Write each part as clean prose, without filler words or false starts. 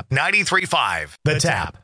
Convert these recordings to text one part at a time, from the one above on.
93.5 The Tap.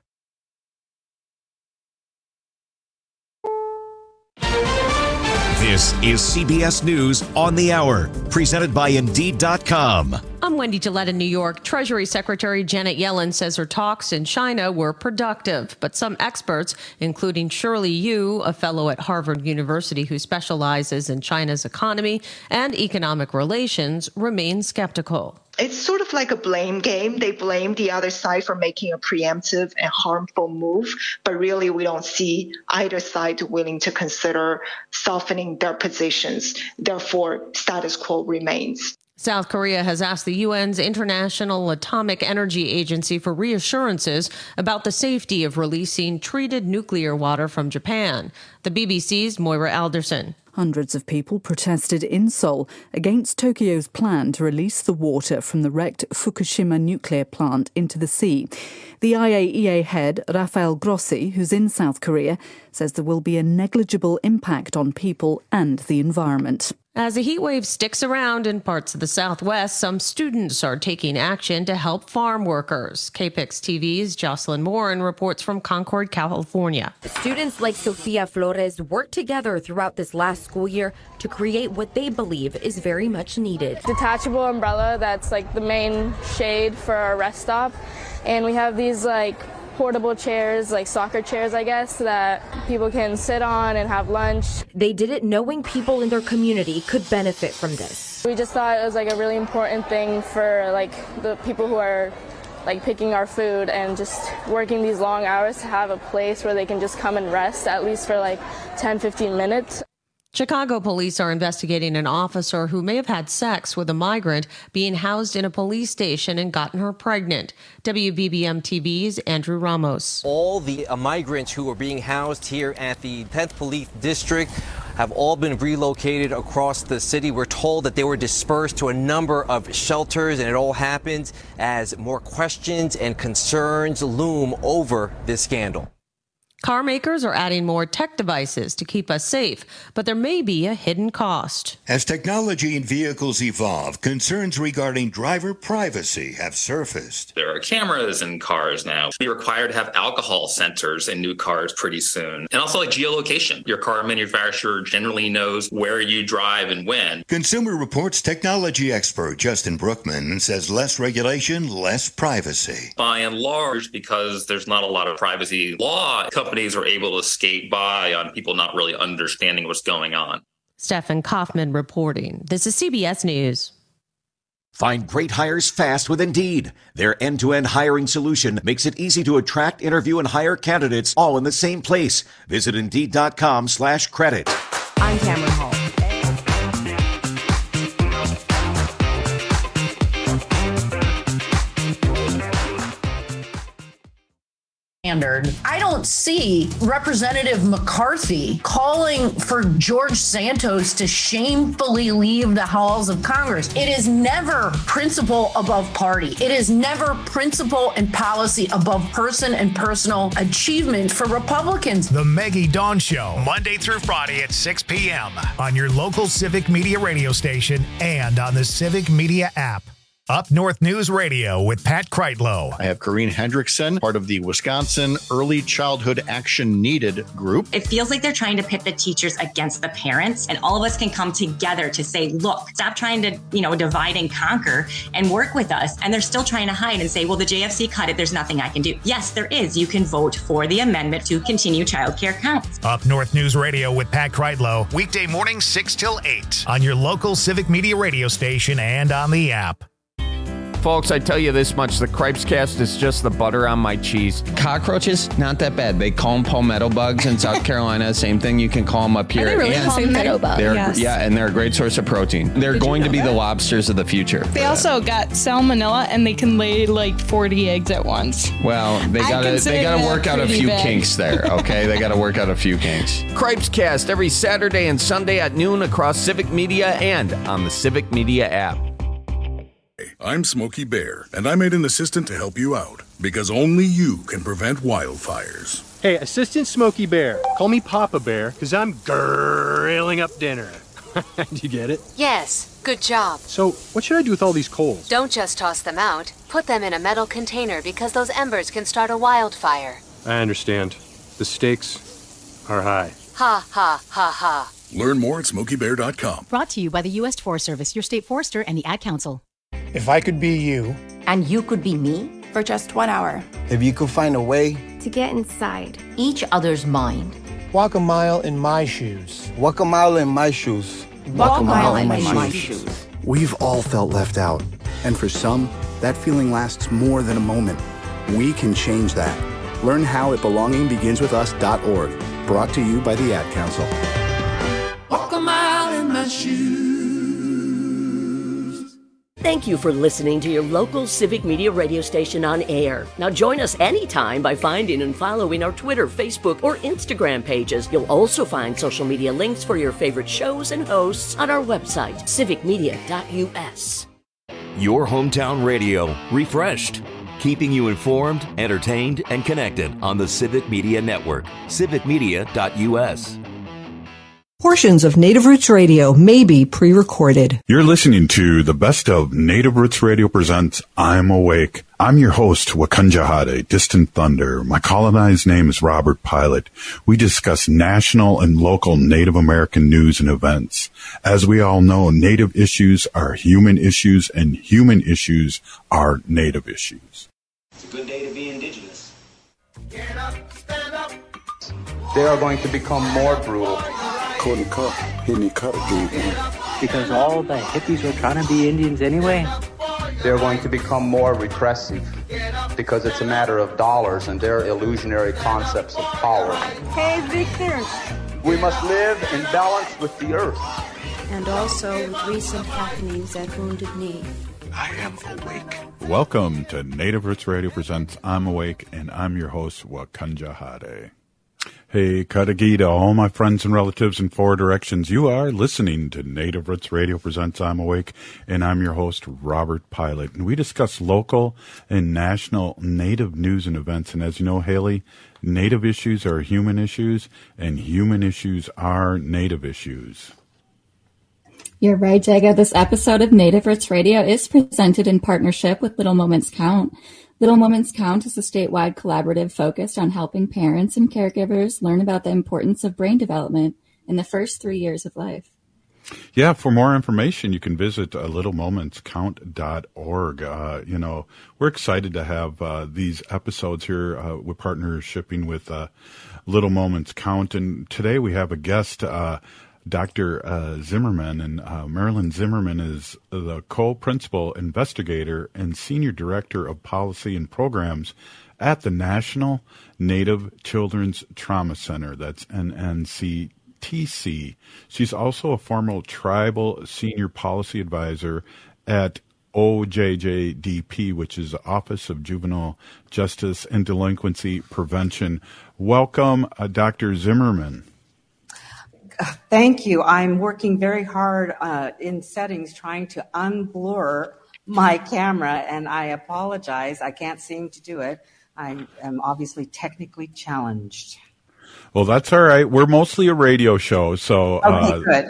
This is CBS News on the Hour, presented by Indeed.com. I'm Wendy Gillette in New York. Treasury Secretary Janet Yellen says her talks in China were productive, but some experts, including Shirley Yu, a fellow at Harvard University who specializes in China's economy and economic relations, remain skeptical. It's sort of like a blame game. They blame the other side for making a preemptive and harmful move, but really we don't see either side willing to consider softening their positions. Therefore, status quo remains. South Korea has asked the UN's International Atomic Energy Agency for reassurances about the safety of releasing treated nuclear water from Japan. The BBC's Moira Alderson. Hundreds of people protested in Seoul against Tokyo's plan to release the water from the wrecked Fukushima nuclear plant into the sea. The IAEA head, Rafael Grossi, who's in South Korea, says there will be a negligible impact on people and the environment. As the heat wave sticks around in parts of the Southwest, some students are taking action to help farm workers. KPIX TV's Jocelyn Morin reports from Concord, California. Students like Sofia Flores worked together throughout this last school year to create what they believe is very much needed. Detachable umbrella that's like the main shade for our rest stop. And we have these portable chairs, like soccer chairs, I guess, that people can sit on and have lunch. They did it knowing people in their community could benefit from this. We just thought it was a really important thing for the people who are picking our food and just working these long hours to have a place where they can just come and rest, at least for 10-15 minutes. Chicago police are investigating an officer who may have had sex with a migrant being housed in a police station and gotten her pregnant. WBBM TV's Andrew Ramos. All the migrants who are being housed here at the 10th Police District have all been relocated across the city. We're told that they were dispersed to a number of shelters, and it all happened as more questions and concerns loom over this scandal. Car makers are adding more tech devices to keep us safe, but there may be a hidden cost. As technology in vehicles evolve, concerns regarding driver privacy have surfaced. There are cameras in cars now. We're required to have alcohol sensors in new cars pretty soon. And also geolocation. Your car manufacturer generally knows where you drive and when. Consumer Reports technology expert Justin Brookman says less regulation, less privacy. By and large, because there's not a lot of privacy law, companies are able to skate by on people not really understanding what's going on. Stephen Kaufman reporting. This is CBS News. Find great hires fast with Indeed. Their end-to-end hiring solution makes it easy to attract, interview, and hire candidates all in the same place. Visit Indeed.com/credit. I'm Cameron Hall. I don't see Representative McCarthy calling for George Santos to shamefully leave the halls of Congress. It is never principle above party. It is never principle and policy above person and personal achievement for Republicans. The Maggie Dawn Show, Monday through Friday at 6 p.m. on your local Civic Media radio station and on the Civic Media app. Up North News Radio with Pat Kreitlow. I have Corrine Hendrickson, part of the Wisconsin Early Childhood Action Needed group. It feels like they're trying to pit the teachers against the parents, and all of us can come together to say, look, stop trying to, divide and conquer and work with us. And they're still trying to hide and say, well, the JFC cut it. There's nothing I can do. Yes, there is. You can vote for the amendment to continue childcare counts. Up North News Radio with Pat Kreitlow, weekday mornings 6 till 8 on your local Civic Media radio station and on the app. Folks, I tell you this much, the Cripes Cast is just the butter on my cheese. Cockroaches, not that bad. They call them palmetto bugs in South Carolina. Same thing, you can call them up here. Are they really palmetto bugs? Yes. Yeah, and they're a great source of protein. They're going to be the lobsters of the future. They also got salmonella, and they can lay 40 eggs at once. Well, they gotta work out a few kinks there, okay? They gotta work out a few kinks. Cripes Cast every Saturday and Sunday at noon across Civic Media and on the Civic Media app. I'm Smokey Bear, and I made an assistant to help you out, because only you can prevent wildfires. Hey, Assistant Smokey Bear, call me Papa Bear, because I'm grilling up dinner. Did you get it? Yes, good job. So, what should I do with all these coals? Don't just toss them out. Put them in a metal container because those embers can start a wildfire. I understand. The stakes are high. Ha, ha, ha, ha. Learn more at SmokeyBear.com. Brought to you by the U.S. Forest Service, your state forester, and the Ad Council. If I could be you. And you could be me? For just 1 hour. If you could find a way. To get inside each other's mind. Walk a mile in my shoes. Walk a mile in my shoes. Walk a mile in my shoes. We've all felt left out. And for some, that feeling lasts more than a moment. We can change that. Learn how at belongingbeginswithus.org. Brought to you by the Ad Council. Walk a mile in my shoes. Thank you for listening to your local Civic Media radio station on air. Now join us anytime by finding and following our Twitter, Facebook, or Instagram pages. You'll also find social media links for your favorite shows and hosts on our website, civicmedia.us. Your hometown radio, refreshed, keeping you informed, entertained, and connected on the Civic Media Network, civicmedia.us. Portions of Native Roots Radio may be pre-recorded. You're listening to the best of Native Roots Radio presents I'm Awake. I'm your host, Wakanja Hade, Distant Thunder. My colonized name is Robert Pilot. We discuss national and local Native American news and events. As we all know, Native issues are human issues, and human issues are Native issues. It's a good day to be indigenous. Get up, stand up. They are going to become more brutal. Because all the hippies were trying to be Indians anyway. They're going to become more repressive because it's a matter of dollars and their illusionary concepts of power. Hey, Victor. We must live in balance with the earth. And also with recent happenings at Wounded Knee. I am awake. Welcome to Native Roots Radio presents I'm Awake, and I'm your host, Wakanja Hade. Hey, Katagita, all my friends and relatives in four directions. You are listening to Native Roots Radio presents I'm Awake, and I'm your host, Robert Pilot. And we discuss local and national Native news and events. And as you know, Haley, Native issues are human issues, and human issues are Native issues. You're right, Jaga. This episode of Native Roots Radio is presented in partnership with Little Moments Count. Little Moments Count is a statewide collaborative focused on helping parents and caregivers learn about the importance of brain development in the first 3 years of life. Yeah, for more information, you can visit littlemomentscount.org. We're excited to have these episodes here. We're partnershipping with Little Moments Count. And today we have a guest, Dr. Zimmerman, and Marilyn Zimmerman is the co-principal investigator and senior director of policy and programs at the National Native Children's Trauma Center. That's NNCTC. She's also a former tribal senior policy advisor at OJJDP, which is the Office of Juvenile Justice and Delinquency Prevention. Welcome, Dr. Zimmerman. Thank you. I'm working very hard in settings trying to unblur my camera, and I apologize. I can't seem to do it. I am obviously technically challenged. Well, that's all right. We're mostly a radio show, so good.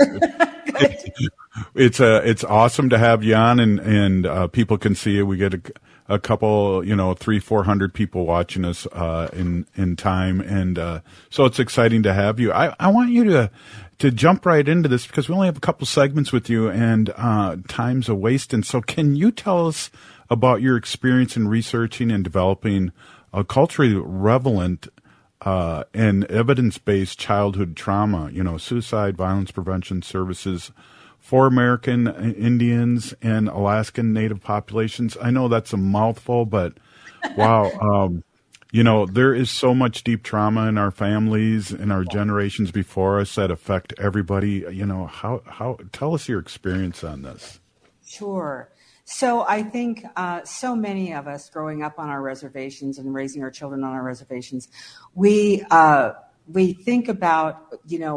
It's awesome to have you on, and people can see you. We get a couple, 300-400 people watching us in time, and so it's exciting to have you. I want you to jump right into this because we only have a couple segments with you, and time's a waste. And so, can you tell us about your experience in researching and developing a culturally relevant and evidence-based childhood trauma, suicide, violence prevention services for American Indians and Alaskan Native populations? I know that's a mouthful, but wow. There is so much deep trauma in our families and our generations before us that affect everybody. How tell us your experience on this. Sure. So I think so many of us growing up on our reservations and raising our children on our reservations, we think about,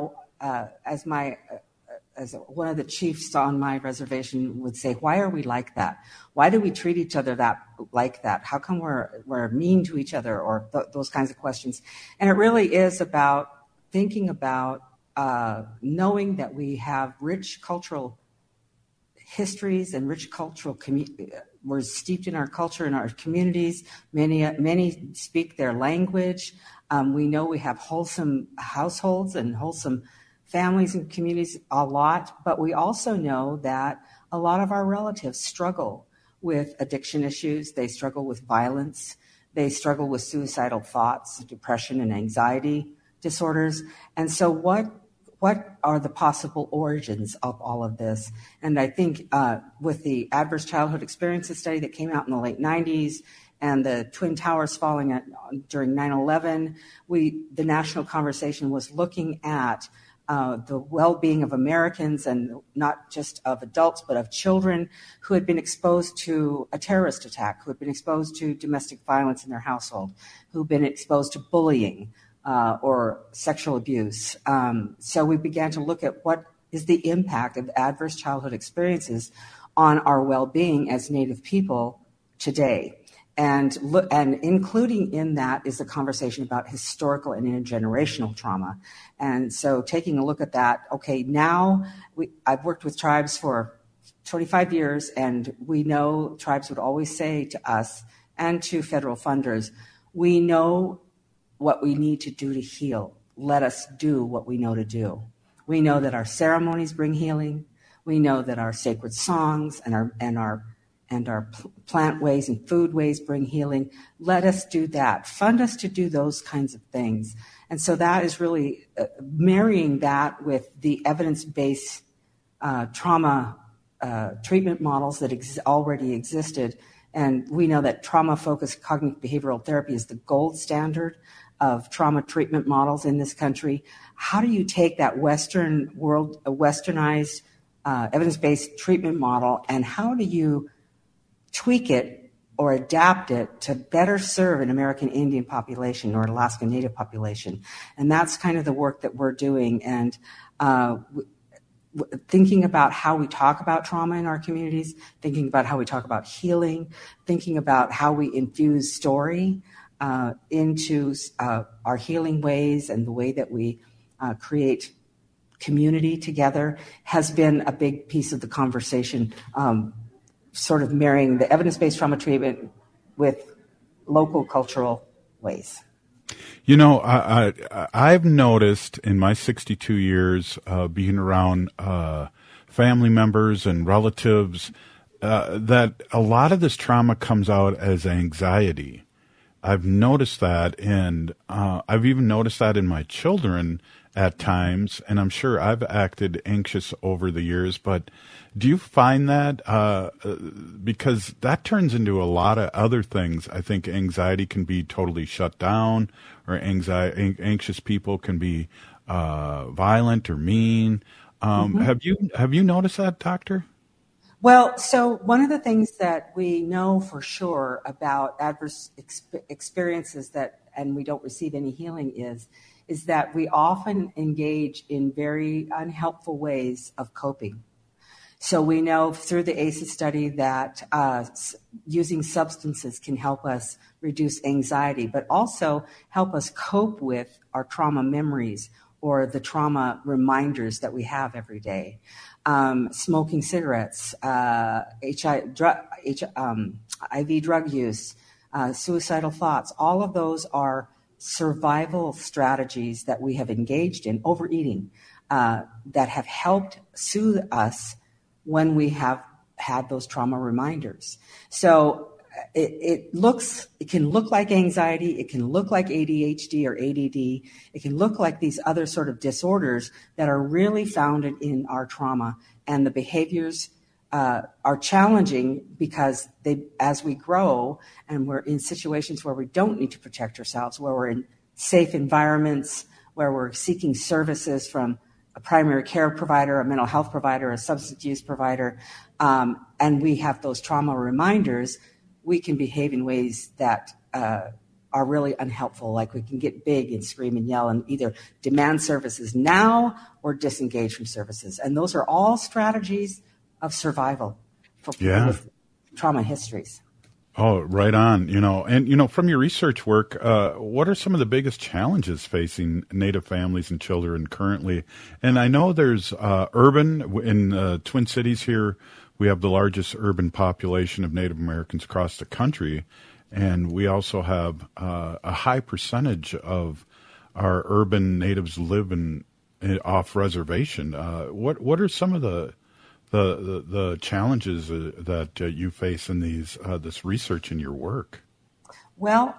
as one of the chiefs on my reservation would say, why are we like that? Why do we treat each other like that? How come we're mean to each other, or those kinds of questions? And it really is about thinking about knowing that we have rich cultural histories and rich cultural we're steeped in our culture and our communities. Many speak their language. We know we have wholesome households and wholesome families and communities a lot, but we also know that a lot of our relatives struggle with addiction issues. They struggle with violence. They struggle with suicidal thoughts, depression, and anxiety disorders. And so what are the possible origins of all of this? And I think with the Adverse Childhood Experiences study that came out in the late 90s and the Twin Towers falling during 9/11, the national conversation was looking at the well-being of Americans, and not just of adults, but of children who had been exposed to a terrorist attack, who had been exposed to domestic violence in their household, who had been exposed to bullying or sexual abuse. So we began to look at what is the impact of adverse childhood experiences on our well-being as Native people today. And including in that is a conversation about historical and intergenerational trauma. And so taking a look at that, okay, now I've worked with tribes for 25 years, and we know tribes would always say to us and to federal funders, we know what we need to do to heal. Let us do what we know to do. We know that our ceremonies bring healing. We know that our sacred songs and our plant ways and food ways bring healing. Let us do that. Fund us to do those kinds of things. And so that is really marrying that with the evidence-based trauma treatment models that already existed. And we know that trauma-focused cognitive behavioral therapy is the gold standard of trauma treatment models in this country. How do you take that Western world, a westernized evidence-based treatment model, and how do you tweak it or adapt it to better serve an American Indian population or Alaska Native population? And that's kind of the work that we're doing. And thinking about how we talk about trauma in our communities, thinking about how we talk about healing, thinking about how we infuse story into our healing ways and the way that we create community together has been a big piece of the conversation, sort of marrying the evidence-based trauma treatment with local cultural ways. You know, I've noticed in my 62 years being around family members and relatives that a lot of this trauma comes out as anxiety. I've noticed that, and I've even noticed that in my children at times, and I'm sure I've acted anxious over the years, but do you find that, because that turns into a lot of other things. I think anxiety can be totally shut down, or anxious people can be violent or mean. Have you noticed that, Doctor? Well, so one of the things that we know for sure about adverse experiences and we don't receive any healing is that we often engage in very unhelpful ways of coping. So we know through the ACEs study that using substances can help us reduce anxiety, but also help us cope with our trauma memories or the trauma reminders that we have every day. Smoking cigarettes, IV drug use, suicidal thoughts, all of those are survival strategies that we have engaged in, overeating, that have helped soothe us when we have had those trauma reminders. So it can look like anxiety, it can look like ADHD or ADD, it can look like these other sort of disorders that are really founded in our trauma, and the behaviors are challenging because as we grow and we're in situations where we don't need to protect ourselves, where we're in safe environments, where we're seeking services from a primary care provider, a mental health provider, a substance use provider, and we have those trauma reminders, we can behave in ways that are really unhelpful. Like we can get big and scream and yell and either demand services now or disengage from services. And those are all strategies of survival for people with trauma histories. Oh, right on. And from your research work, what are some of the biggest challenges facing Native families and children currently? And I know there's urban in Twin Cities here. We have the largest urban population of Native Americans across the country, and we also have a high percentage of our urban natives live off reservation. What are some of the challenges that you face in this research in your work? Well,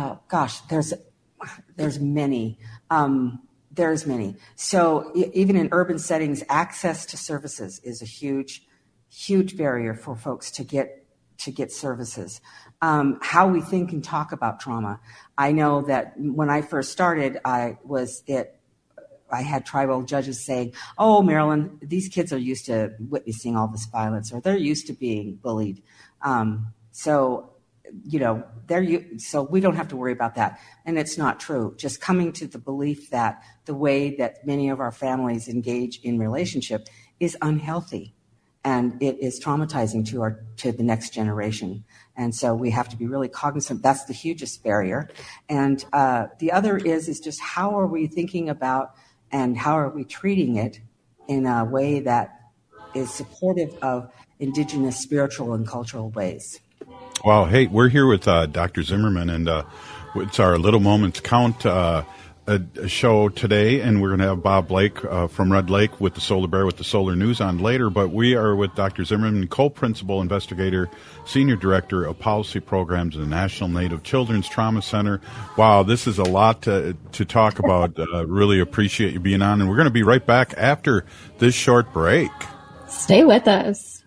there's many. There's many. So even in urban settings, access to services is a huge barrier for folks to get services. How we think and talk about trauma. I know that when I first started, I had tribal judges saying, "Oh, Marilyn, these kids are used to witnessing all this violence, or they're used to being bullied. So we don't have to worry about that." And it's not true. Just coming to the belief that the way that many of our families engage in relationship is unhealthy, and it is traumatizing to the next generation. And so we have to be really cognizant. That's the hugest barrier. And the other is just how are we thinking about and how are we treating it in a way that is supportive of indigenous spiritual and cultural ways. Wow. Hey, we're here with Dr. Zimmerman, and it's our Little Moments Count a show today, and we're going to have Bob Blake from Red Lake with the Solar Bear with the Solar News on later. But we are with Dr. Zimmerman, co-principal investigator, senior director of policy programs at the National Native Children's Trauma Center. Wow, this is a lot to talk about. Really appreciate you being on, and we're going to be right back after this short break. Stay with us.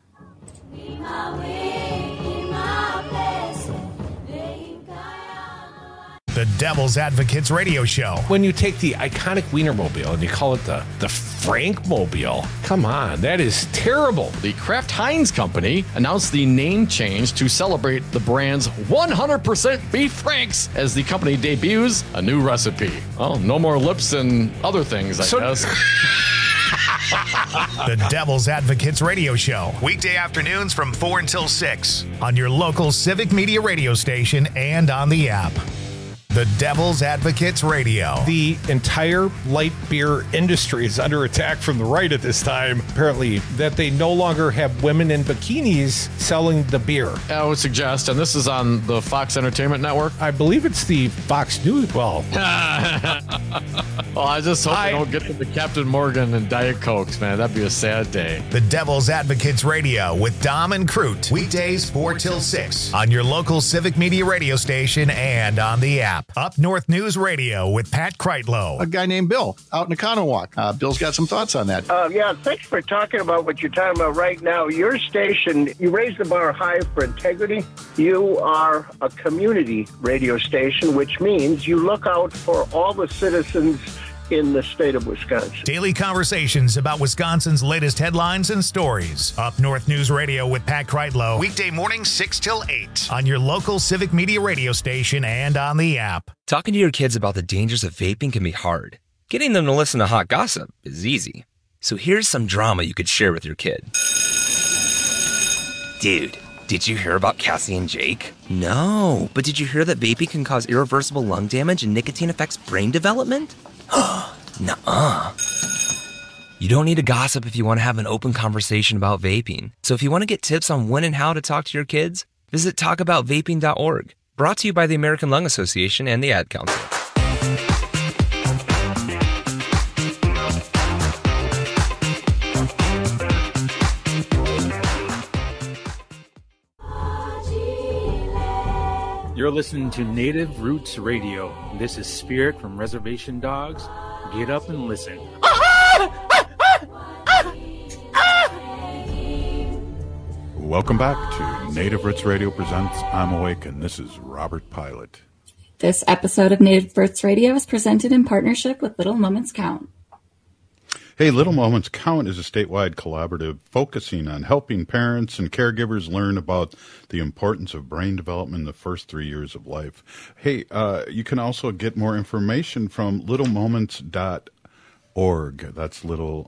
The Devil's Advocates Radio Show. When you take the iconic Wienermobile and you call it the Frankmobile, come on, that is terrible. The Kraft Heinz Company announced the name change to celebrate the brand's 100% beef Franks as the company debuts a new recipe. Well, no more lips and other things, I guess. The Devil's Advocates Radio Show. Weekday afternoons from 4 until 6 on your local Civic Media radio station and on the app. The Devil's Advocates Radio. The entire light beer industry is under attack from the right at this time, apparently, that they no longer have women in bikinis selling the beer. I would suggest, and this is on the Fox Entertainment Network? I believe it's the Fox News. Well, I just hope they don't get to the Captain Morgan and Diet Cokes, man. That'd be a sad day. The Devil's Advocates Radio with Dom and Crute. Weekdays 4 till 6 on your local Civic Media radio station and on the app. Up North News Radio with Pat Kreitlow. A guy named Bill out in Economowoc. Bill's got some thoughts on that. Yeah, thanks for talking about what you're talking about right now. Your station, you raise the bar high for integrity. You are a community radio station, which means you look out for all the citizens in the state of Wisconsin. Daily conversations about Wisconsin's latest headlines and stories. Up North News Radio with Pat Kreitlow. Weekday mornings 6 till 8 on your local Civic Media radio station and on the app. Talking to your kids about the dangers of vaping can be hard. Getting them to listen to hot gossip is easy. So here's some drama you could share with your kid. Dude, did you hear about Cassie and Jake? No, but did you hear that vaping can cause irreversible lung damage and nicotine affects brain development? Nuh-uh. You don't need to gossip if you want to have an open conversation about vaping. So if you want to get tips on when and how to talk to your kids, visit talkaboutvaping.org. Brought to you by the American Lung Association and the Ad Council. You're listening to Native Roots Radio. This is Spirit from Reservation Dogs. Get up and listen. Welcome back to Native Roots Radio presents I'm Awake, and this is Robert Pilot. This episode of Native Roots Radio is presented in partnership with Little Moments Count. Hey, Little Moments Count is a statewide collaborative focusing on helping parents and caregivers learn about the importance of brain development in the first 3 years of life. Hey, you can also get more information from littlemoments.org. That's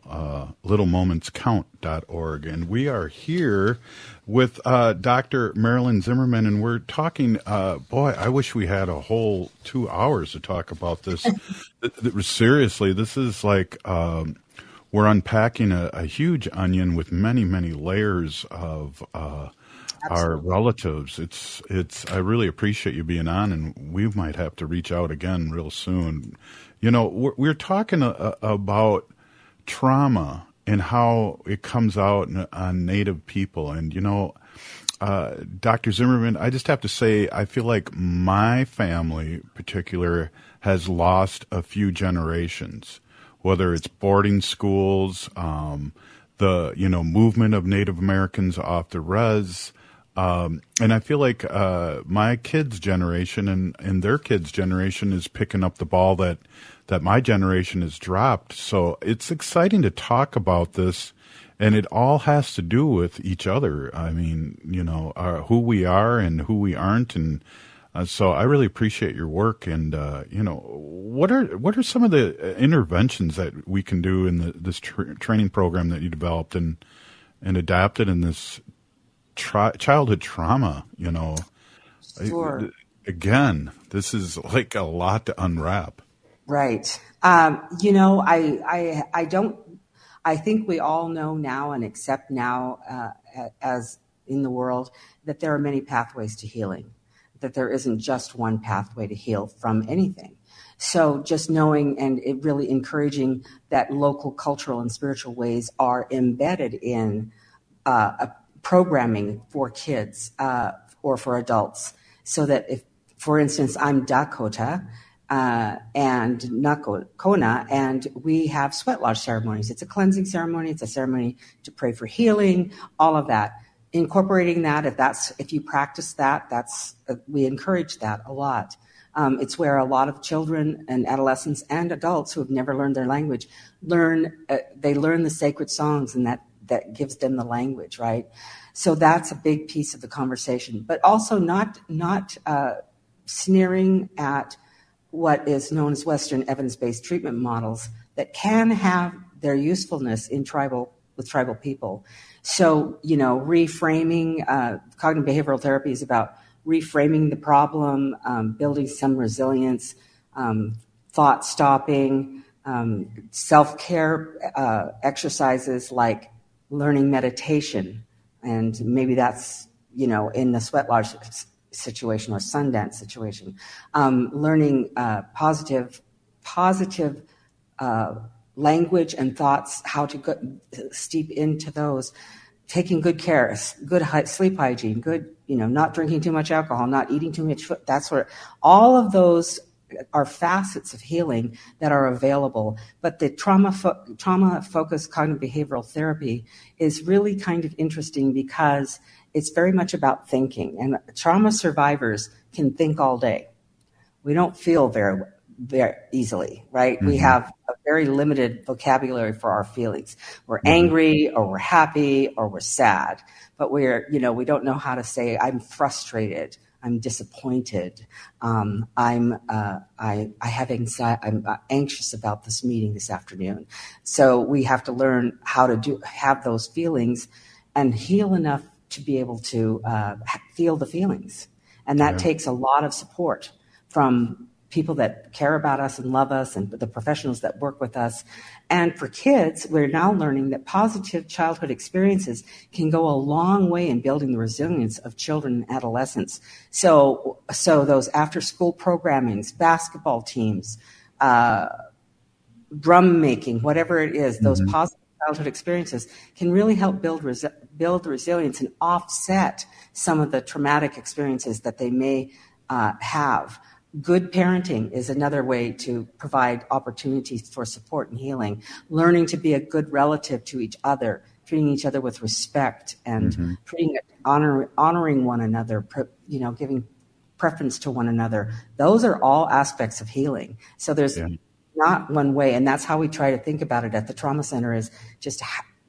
littlemomentscount.org. And we are here with Dr. Marilyn Zimmerman, and we're talking, boy, I wish we had a whole 2 hours to talk about this. Seriously, this is like we're unpacking a huge onion with many, many layers of our relatives. It's. I really appreciate you being on, and we might have to reach out again real soon. You know, we're talking about trauma and how it comes out on Native people. And, you know, Dr. Zimmerman, I just have to say, I feel like my family in particular has lost a few generations, whether it's boarding schools, the, you know, movement of Native Americans off the res. And I feel like my kids' generation and their kids' generation is picking up the ball that my generation has dropped. So it's exciting to talk about this, and it all has to do with each other. I mean, you know, who we are and who we aren't, and so I really appreciate your work. And you know, what are some of the interventions that we can do in this training program that you developed and adapted in this childhood trauma? You know, Sure. Again, this is like a lot to unwrap. Right. You know, I think we all know now and accept now, as in the world, that there are many pathways to healing, that there isn't just one pathway to heal from anything. So just knowing and it really encouraging that local cultural and spiritual ways are embedded in programming for kids or for adults, so that if, for instance, I'm Dakota, and Nakona, and we have sweat lodge ceremonies. It's a cleansing ceremony. It's a ceremony to pray for healing, all of that. Incorporating that, if you practice that, we encourage that a lot. It's where a lot of children and adolescents and adults who have never learned their language learn the sacred songs, and that gives them the language, right? So that's a big piece of the conversation, but also not sneering at what is known as Western evidence-based treatment models that can have their usefulness with tribal people. So, you know, reframing, cognitive behavioral therapy is about reframing the problem, building some resilience, thought stopping, self-care exercises like learning meditation. And maybe that's, you know, in the sweat lodge situation or Sundance situation, learning positive language and thoughts, how to steep into those, taking good care, good sleep hygiene, good, you know, not drinking too much alcohol, not eating too much food, that sort of, all of those are facets of healing that are available. But the trauma-focused cognitive behavioral therapy is really kind of interesting because it's very much about thinking, and trauma survivors can think all day. We don't feel very, very easily, right? Mm-hmm. We have a very limited vocabulary for our feelings. We're angry, or we're happy, or we're sad, but we don't know how to say, I'm frustrated, I'm disappointed, I'm anxious about this meeting this afternoon. So we have to learn how to have those feelings and heal enough to be able to feel the feelings. And that takes a lot of support from people that care about us and love us and the professionals that work with us. And for kids, we're now learning that positive childhood experiences can go a long way in building the resilience of children and adolescents. So those after-school programmings, basketball teams, drum making, whatever it is, those positive childhood experiences can really help build resilience and offset some of the traumatic experiences that they may have. Good parenting is another way to provide opportunities for support and healing. Learning to be a good relative to each other, treating each other with respect, and honoring one another, giving preference to one another. Those are all aspects of healing. So there's not one way, and that's how we try to think about it at the Trauma Center, is just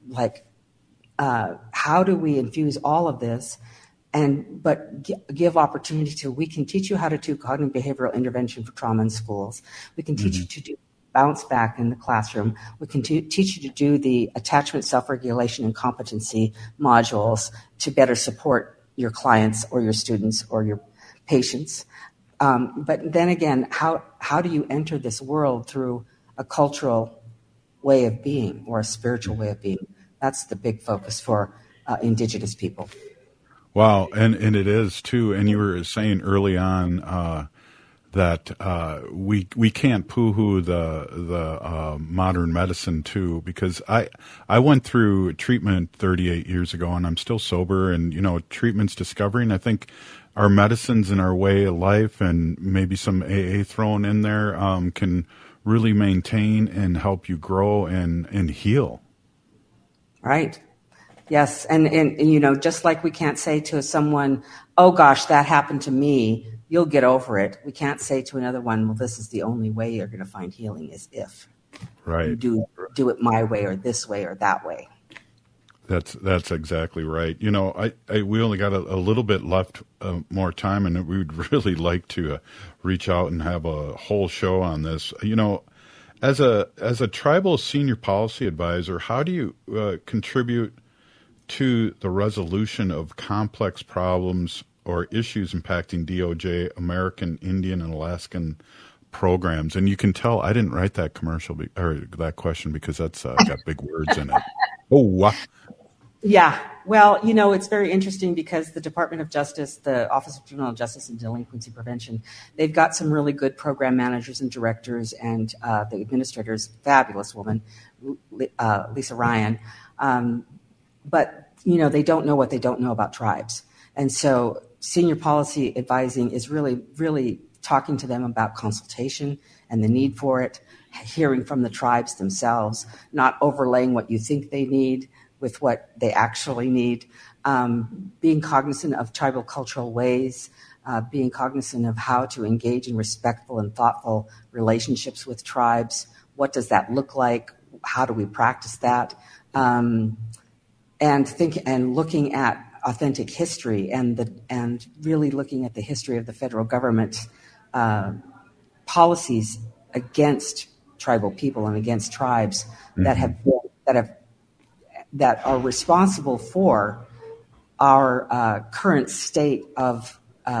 how do we infuse all of this, but give opportunity to, we can teach you how to do cognitive behavioral intervention for trauma in schools. We can teach you to do bounce back in the classroom. We can teach you to do the attachment, self-regulation, and competency modules to better support your clients or your students or your patients. But then again, how do you enter this world through a cultural way of being or a spiritual way of being? That's the big focus for Indigenous people. Wow, and it is too. And you were saying early on that we can't poo-hoo the modern medicine too, because I went through treatment 38 years ago, and I'm still sober. And treatment's discovering. I think our medicines and our way of life, and maybe some AA thrown in there, can really maintain and help you grow and heal. Right. Yes. And just like we can't say to someone, oh gosh, that happened to me, you'll get over it. We can't say to another one, well, this is the only way you're going to find healing is if you do it my way or this way or that way. That's exactly right. We only got a little bit left more time, and we would really like to reach out and have a whole show on this. As a tribal senior policy advisor, how do you contribute to the resolution of complex problems or issues impacting DOJ, American Indian, and Alaskan programs? And you can tell I didn't write that commercial or that question because that's got big words in it. Oh, wow. Yeah. Well, it's very interesting because the Department of Justice, the Office of Juvenile Justice and Delinquency Prevention, they've got some really good program managers and directors, and the administrator's fabulous woman, Lisa Ryan. But, they don't know what they don't know about tribes. And so senior policy advising is really, really talking to them about consultation and the need for it, hearing from the tribes themselves, not overlaying what you think they need with what they actually need, being cognizant of tribal cultural ways, being cognizant of how to engage in respectful and thoughtful relationships with tribes. What does that look like? How do we practice that? And looking at authentic history and really looking at the history of the federal government's policies against tribal people and against tribes that are responsible for our current state of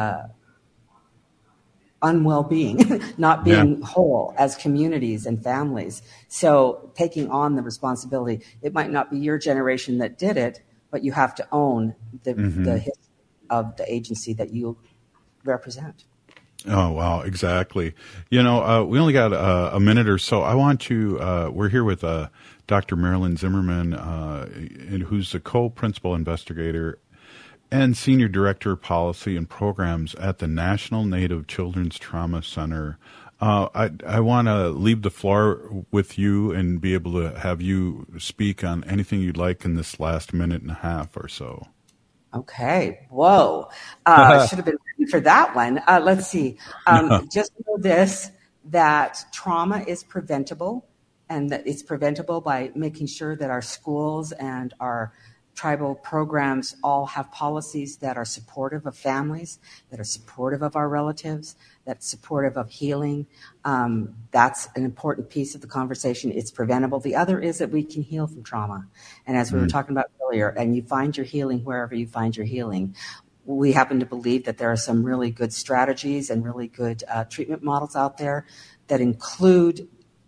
unwell-being, not being whole as communities and families. So taking on the responsibility, it might not be your generation that did it, but you have to own the history of the agency that you represent. Oh, wow, exactly. We only got a minute or so. I want to, we're here with Dr. Marilyn Zimmerman, who's the co-principal investigator and Senior Director of Policy and Programs at the National Native Children's Trauma Center. I want to leave the floor with you and be able to have you speak on anything you'd like in this last minute and a half or so. Okay. Whoa. I should have been ready for that one. Let's see. Just know this, that trauma is preventable, and that it's preventable by making sure that our schools and our tribal programs all have policies that are supportive of families, that are supportive of our relatives, that's supportive of healing. That's an important piece of the conversation. It's preventable. The other is that we can heal from trauma. And as we were talking about earlier, and you find your healing wherever you find your healing. We happen to believe that there are some really good strategies and really good treatment models out there that include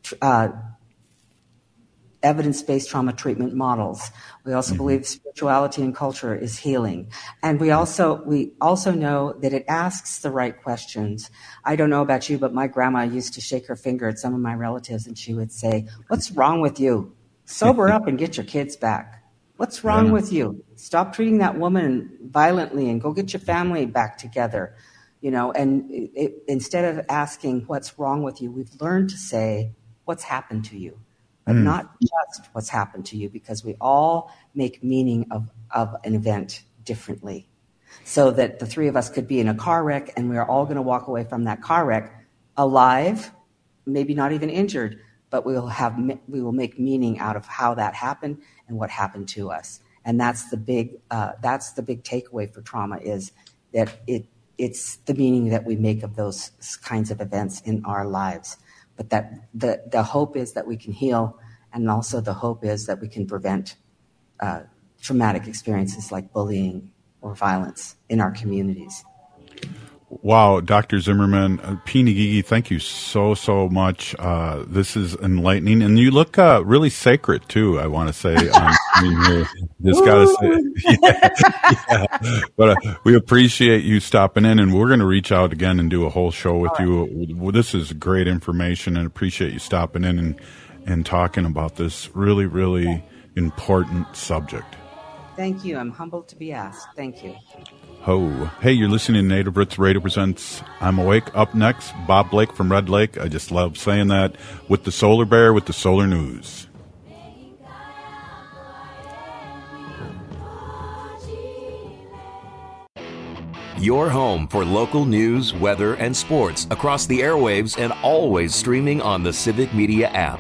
evidence-based trauma treatment models. We also believe spirituality and culture is healing. And we also know that it asks the right questions. I don't know about you, but my grandma used to shake her finger at some of my relatives and she would say, "What's wrong with you? Sober up and get your kids back. What's wrong with you? Stop treating that woman violently and go get your family back together." And instead of asking what's wrong with you, we've learned to say, what's happened to you? But not just what's happened to you, because we all make meaning of an event differently. So that the three of us could be in a car wreck and we are all going to walk away from that car wreck alive, maybe not even injured, but we will make meaning out of how that happened and what happened to us. And that's the big takeaway for trauma, is that it's the meaning that we make of those kinds of events in our lives. but that the hope is that we can heal, and also the hope is that we can prevent traumatic experiences like bullying or violence in our communities. Wow, Dr. Zimmerman, Pinigigi, thank you so much. This is enlightening, and you look really sacred too. I want to say, just gotta say, yeah. But we appreciate you stopping in, and we're going to reach out again and do a whole show with you. This is great information, and appreciate you stopping in and talking about this really, really important subject. Thank you. I'm humbled to be asked. Thank you. Ho. Hey, you're listening to Native Roots Radio presents I'm Awake. Up next, Bob Blake from Red Lake. I just love saying that, with the Solar Bear with the Solar News. Your home for local news, weather, and sports across the airwaves and always streaming on the Civic Media app.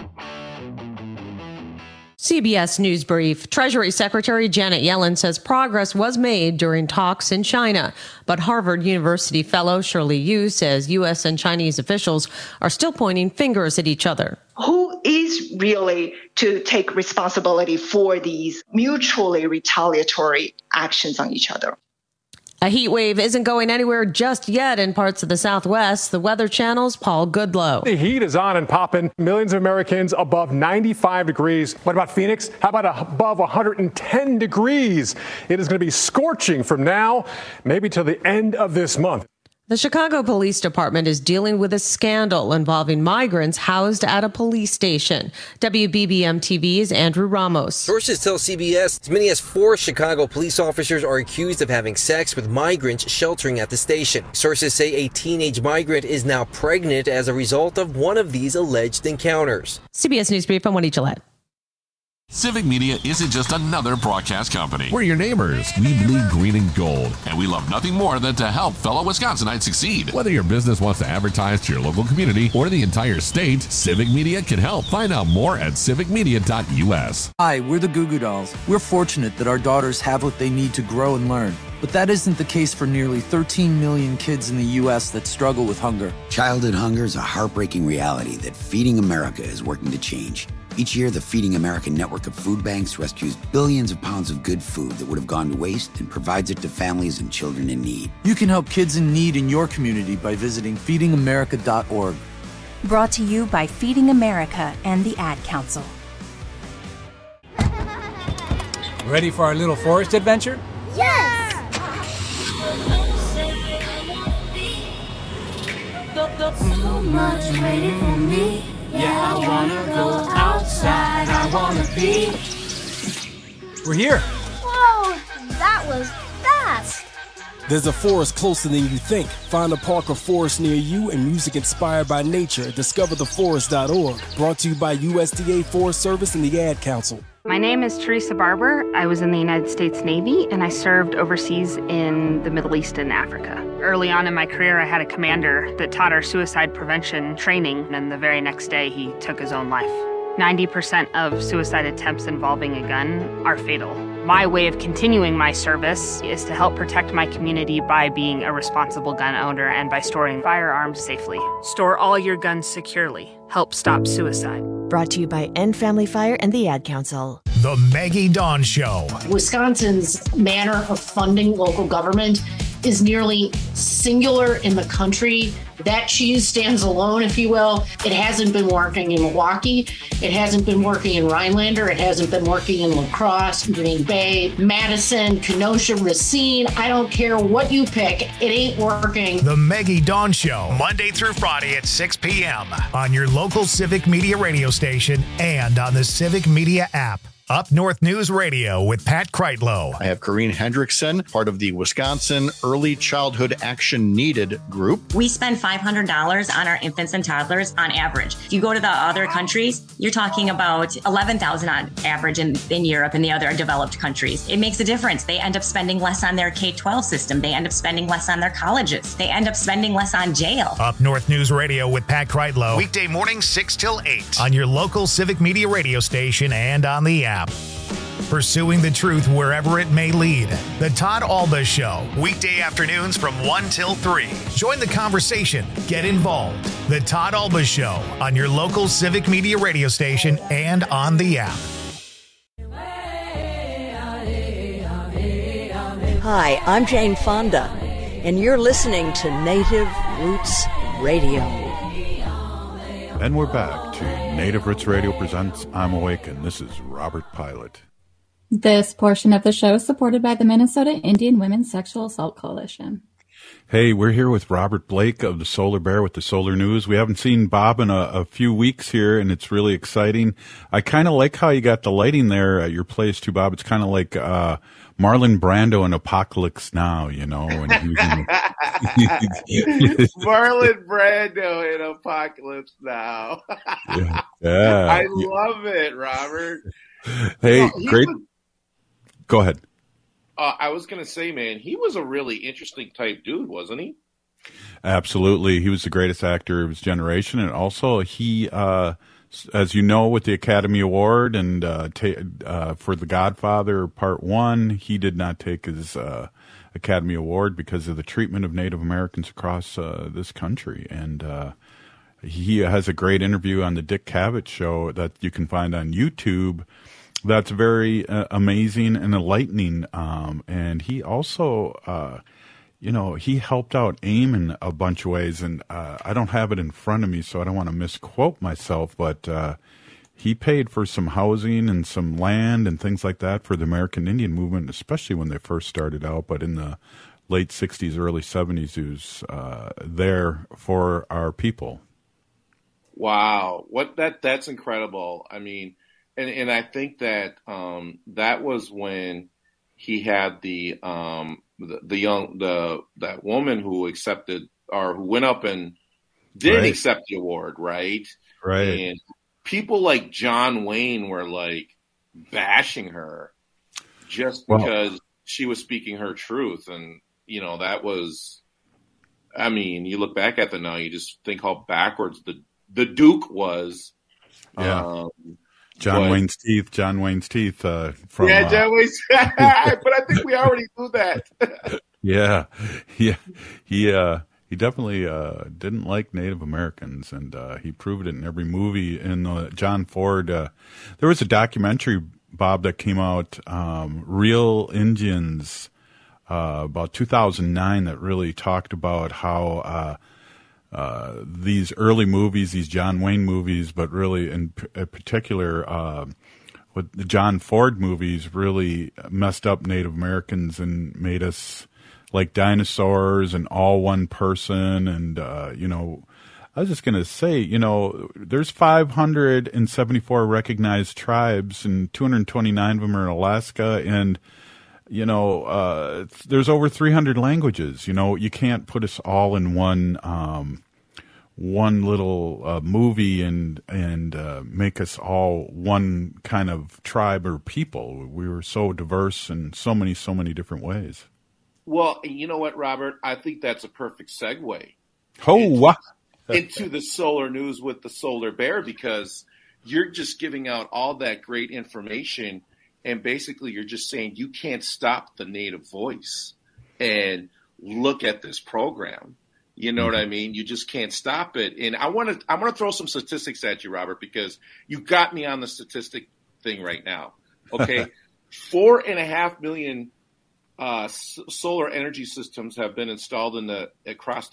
CBS News Brief. Treasury Secretary Janet Yellen says progress was made during talks in China, but Harvard University fellow Shirley Yu says U.S. and Chinese officials are still pointing fingers at each other. Who is really to take responsibility for these mutually retaliatory actions on each other? A heat wave isn't going anywhere just yet in parts of the Southwest. The Weather Channel's Paul Goodlow. The heat is on and popping. Millions of Americans above 95 degrees. What about Phoenix? How about above 110 degrees? It is going to be scorching from now, maybe till the end of this month. The Chicago Police Department is dealing with a scandal involving migrants housed at a police station. WBBM-TV's Andrew Ramos. Sources tell CBS as many as 4 Chicago police officers are accused of having sex with migrants sheltering at the station. Sources say a teenage migrant is now pregnant as a result of one of these alleged encounters. CBS News Brief, I'm Wendy Gillette. Civic Media isn't just another broadcast company. We're your neighbors. We bleed green and gold, and we love nothing more than to help fellow Wisconsinites succeed. Whether your business wants to advertise to your local community or the entire state, Civic Media can help. Find out more at civicmedia.us. Hi, we're the Goo Goo Dolls. We're fortunate that our daughters have what they need to grow and learn. But that isn't the case for nearly 13 million kids in the U.S. that struggle with hunger. Childhood hunger is a heartbreaking reality that Feeding America is working to change. Each year, the Feeding America network of food banks rescues billions of pounds of good food that would have gone to waste and provides it to families and children in need. You can help kids in need in your community by visiting feedingamerica.org. Brought to you by Feeding America and the Ad Council. Ready for our little forest adventure? Yes! So much waiting for me. Yeah, I wanna go outside. I wanna be. We're here. Whoa, that was fast. There's a forest closer than you think. Find a park or forest near you and music inspired by nature. DiscoverTheForest.org. Brought to you by USDA Forest Service and the Ad Council. My name is Teresa Barber. I was in the United States Navy, and I served overseas in the Middle East and Africa. Early on in my career, I had a commander that taught our suicide prevention training, and the very next day, he took his own life. 90% of suicide attempts involving a gun are fatal. My way of continuing my service is to help protect my community by being a responsible gun owner and by storing firearms safely. Store all your guns securely. Help stop suicide. Brought to you by End Family Fire and the Ad Council. The Maggie Dawn Show. Wisconsin's manner of funding local government is nearly singular in the country. That cheese stands alone, if you will. It hasn't been working in Milwaukee. It hasn't been working in Rhinelander. It hasn't been working in La Crosse, Green Bay, Madison, Kenosha, Racine. I don't care what you pick. It ain't working. The Maggie Dawn Show, Monday through Friday at 6 p.m. on your local Civic Media radio station and on the Civic Media app. Up North News Radio with Pat Kreitlow. I have Corrine Hendrickson, part of the Wisconsin Early Childhood Action Needed group. We spend $500 on our infants and toddlers on average. If you go to the other countries, you're talking about $11,000 on average in Europe and the other developed countries. It makes a difference. They end up spending less on their K-12 system. They end up spending less on their colleges. They end up spending less on jail. Up North News Radio with Pat Kreitlow. Weekday morning 6 till 8 on your local Civic Media radio station and on the app. Pursuing the truth wherever it may lead. The Todd Alba Show, weekday afternoons from 1 till 3. Join the conversation. Get involved. The Todd Alba Show on your local Civic Media radio station and on the app. Hi, I'm Jane Fonda, and you're listening to Native Roots Radio. And we're back to Native Roots Radio presents I'm Awake, and this is Robert Pilot. This portion of the show is supported by the Minnesota Indian Women's Sexual Assault Coalition. Hey, we're here with Robert Blake of the Solar Bear with the Solar News. We haven't seen Bob in a few weeks here, and it's really exciting. I kind of like how you got the lighting there at your place, too, Bob. It's kind of like Marlon Brando in Apocalypse Now, you know. And Marlon Brando in Apocalypse Now. Yeah. I love it, Robert. Hey, great. Go ahead. I was going to say, man, he was a really interesting type dude, wasn't he? Absolutely. He was the greatest actor of his generation. And also he, as you know, with the Academy Award and for The Godfather Part 1, he did not take his Academy Award because of the treatment of Native Americans across this country. And he has a great interview on the Dick Cavett Show that you can find on YouTube. That's very amazing and enlightening. And he also, he helped out AIM in a bunch of ways. And I don't have it in front of me, so I don't want to misquote myself. But he paid for some housing and some land and things like that for the American Indian movement, especially when they first started out. But in the late 60s, early 70s, he was there for our people. Wow. That's incredible. I mean, And I think that that was when he had that woman who accepted or who went up and did accept the award, right? Right. And people like John Wayne were like bashing her just because she was speaking her truth, and that was. I mean, you look back at it now, you just think how backwards the Duke was. Yeah. John Wayne's teeth. From John Wayne's. But I think we already knew that. Yeah. He definitely didn't like Native Americans, and he proved it in every movie. In John Ford, there was a documentary, Bob, that came out, Real Indians, about 2009, that really talked about how these early movies, these John Wayne movies, but really in particular, with the John Ford movies, really messed up Native Americans and made us like dinosaurs and all one person. And, I was just going to say, there's 574 recognized tribes and 229 of them are in Alaska. And, there's over 300 languages. You can't put us all in one little movie and make us all one kind of tribe or people. We were so diverse in so many different ways. Well, and you know what, Robert? I think that's a perfect segue. Into the Solar News with the Solar Bear, because you're just giving out all that great information. And basically, you're just saying you can't stop the Native voice and look at this program. You know what I mean? You just can't stop it. And I'm going to throw some statistics at you, Robert, because you got me on the statistic thing right now. Okay, 4.5 million solar energy systems have been installed across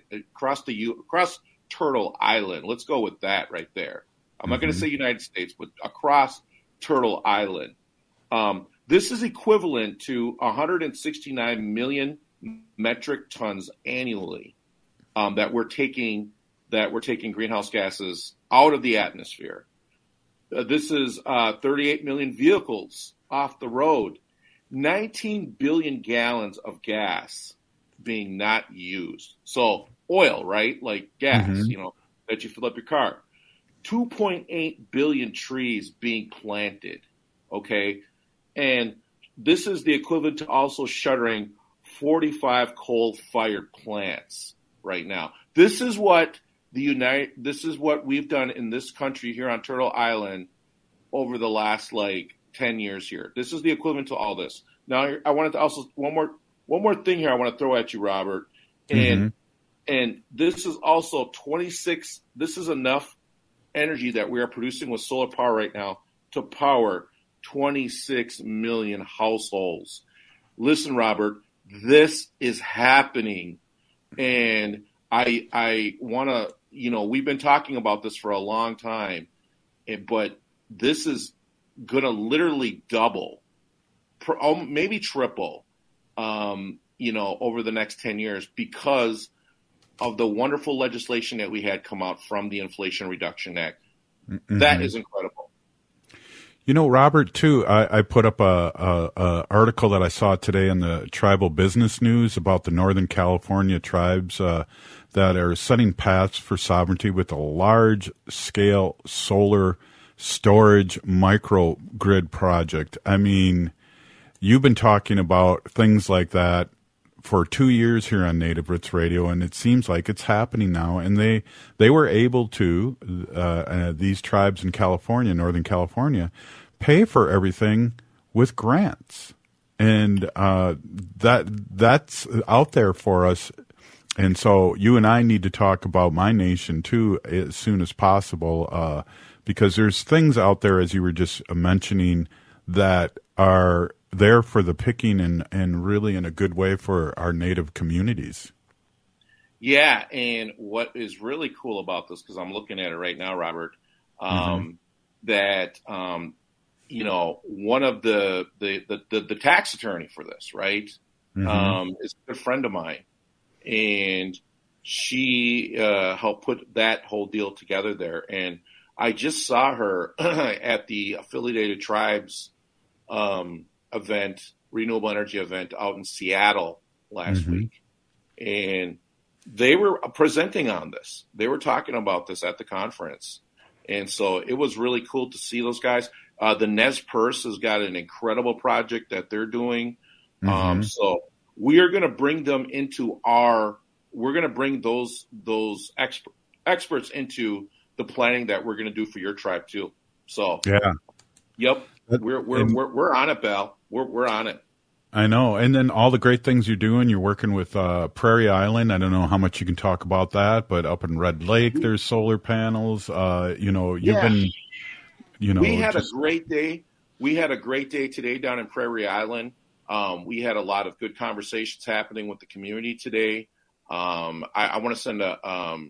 Turtle Island. Let's go with that right there. I'm not going to say United States, but across Turtle Island. This is equivalent to 169 million metric tons annually that we're taking greenhouse gases out of the atmosphere. This is 38 million vehicles off the road, 19 billion gallons of gas being not used. So oil, right? Like gas, that you fill up your car. 2.8 billion trees being planted. Okay. And this is the equivalent to also shuttering 45 coal-fired plants right now. This is what we've done in this country here on Turtle Island over the last 10 years here. This is the equivalent to all this. Now, I wanted to also one more thing here I want to throw at you, Robert. And And this is also 26. This is enough energy that we are producing with solar power right now to power 26 million households. Listen, Robert, this is happening. And I want to, we've been talking about this for a long time, but this is going to literally double, maybe triple, over the next 10 years because of the wonderful legislation that we had come out from the Inflation Reduction Act. Mm-hmm. That is incredible. Robert, too, I put up a article that I saw today in the Tribal Business News about the Northern California tribes that are setting paths for sovereignty with a large-scale solar storage microgrid project. I mean, you've been talking about things like that for 2 years here on Native Roots Radio, and it seems like it's happening now. And they were able to, these tribes in California, Northern California, pay for everything with grants. And that's out there for us. And so you and I need to talk about My Nation, too, as soon as possible, because there's things out there, as you were just mentioning, that are there for the picking and really in a good way for our Native communities. Yeah, and what is really cool about this, because I'm looking at it right now, Robert, that one of the tax attorney for this, right, is a good friend of mine, and she helped put that whole deal together there. And I just saw her at the Affiliated Tribes event, renewable energy event out in Seattle last week. And they were presenting on this. They were talking about this at the conference. And so it was really cool to see those guys. The Nez Perce has got an incredible project that they're doing. So we are going to bring them into we're going to bring those experts into the planning that we're going to do for your tribe too. So, yeah. Yep. We're on it, Bal. We're on it. I know. And then all the great things you're doing, you're working with Prairie Island. I don't know how much you can talk about that, but up in Red Lake, there's solar panels. You've been, we had a great day. We had a great day today down in Prairie Island. We had a lot of good conversations happening with the community today. I want to send a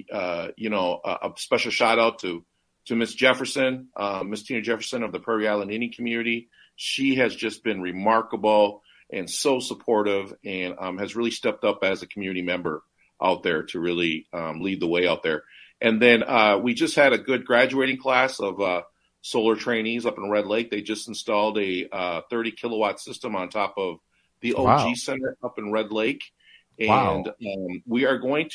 special shout out to Miss Jefferson, Miss Tina Jefferson of the Prairie Island Indian community. She has just been remarkable and so supportive, and has really stepped up as a community member out there to really lead the way out there. And then we just had a good graduating class of solar trainees up in Red Lake. They just installed a 30 kilowatt system on top of the OG Center up in Red Lake. And we are going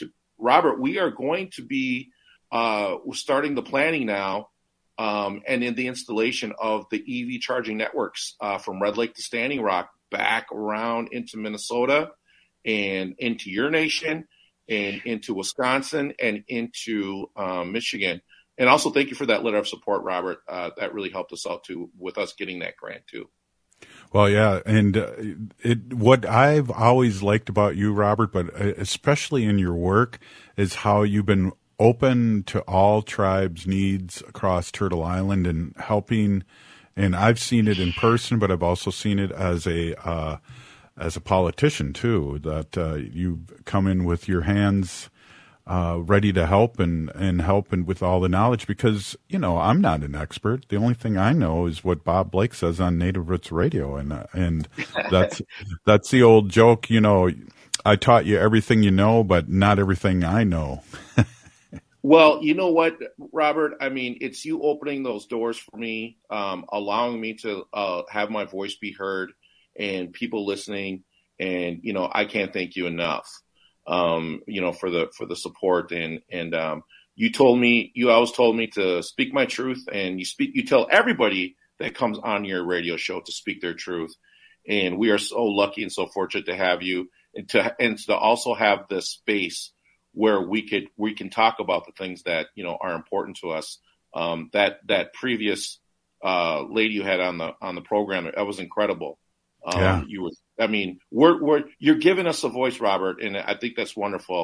to be starting the planning now and in the installation of the EV charging networks from Red Lake to Standing Rock back around into Minnesota and into your nation and into Wisconsin and into Michigan. And also thank you for that letter of support, Robert. That really helped us out too with us getting that grant too. Well, yeah, and what I've always liked about you, Robert, but especially in your work, is how you've been open to all tribes' needs across Turtle Island and helping. And I've seen it in person, but I've also seen it as a politician too. That you come in with your hands ready to help and with all the knowledge, because I'm not an expert. The only thing I know is what Bob Blake says on Native Roots Radio, and that's the old joke. I taught you everything you know, but not everything I know. Well, you know what, Robert? I mean, it's you opening those doors for me, allowing me to have my voice be heard and people listening. And, I can't thank you enough, for the support. And you always told me to speak my truth, and you tell everybody that comes on your radio show to speak their truth. And we are so lucky and so fortunate to have you and to also have this space where we can talk about the things that are important to us. That previous lady you had on the program, that was incredible. Yeah. You're giving us a voice, Robert, and I think that's wonderful.